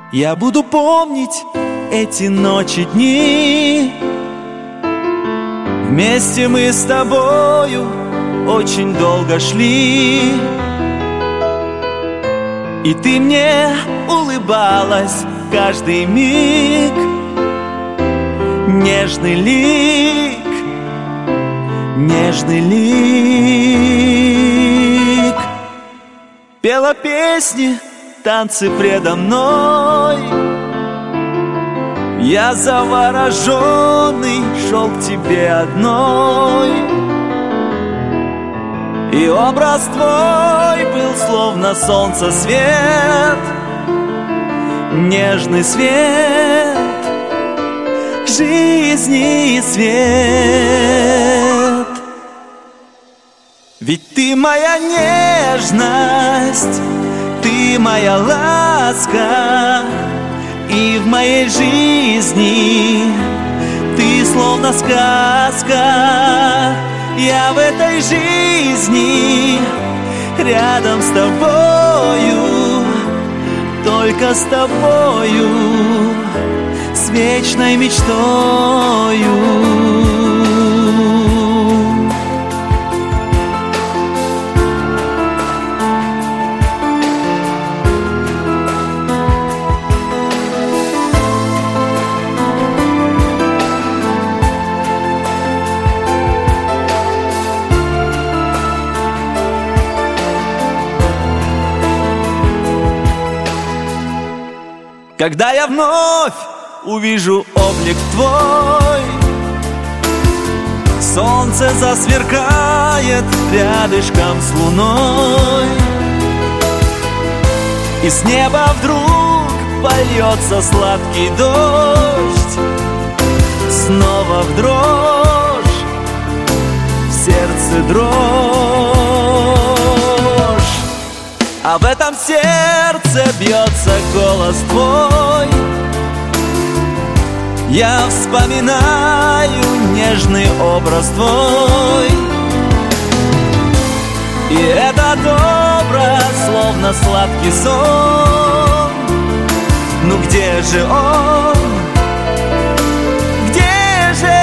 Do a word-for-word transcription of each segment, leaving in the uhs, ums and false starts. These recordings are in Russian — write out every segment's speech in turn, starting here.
Я буду помнить эти ночи, дни. Вместе мы с тобою очень долго шли, и ты мне улыбалась каждый миг. Нежный лик, нежный лик. Пела песни, танцы предо мной. Я завороженный шел к тебе одной, и образ твой был словно солнце свет, нежный свет жизни и свет. Ведь ты моя нежность, ты моя ласка, и в моей жизни ты словно сказка. Я в этой жизни рядом с тобою, только с тобою, с вечной мечтою. Когда я вновь увижу облик твой, солнце засверкает рядышком с луной, и с неба вдруг польется сладкий дождь. Снова в дрожь, в сердце дрожь, а в этом сердце бьется голос твой. Я вспоминаю нежный образ твой, и этот образ словно сладкий сон. Ну где же он? Где же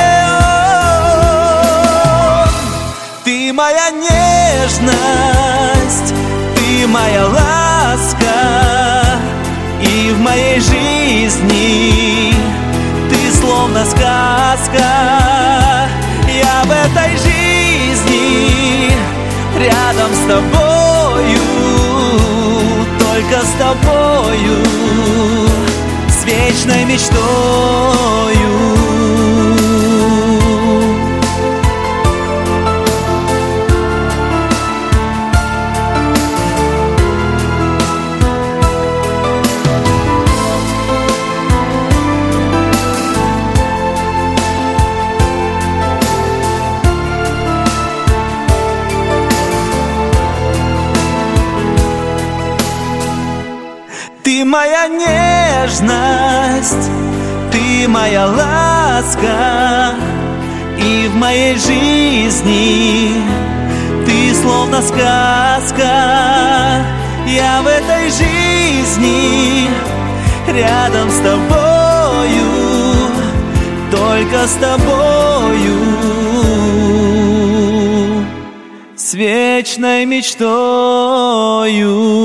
он? Ты моя нежность, ты моя ласка, и в моей жизни ты словно сказка. Я в этой жизни рядом с тобою, только с тобою, с вечной мечтою. Ты моя нежность, ты моя ласка, и в моей жизни ты словно сказка. Я в этой жизни рядом с тобою, только с тобою, с вечной мечтою.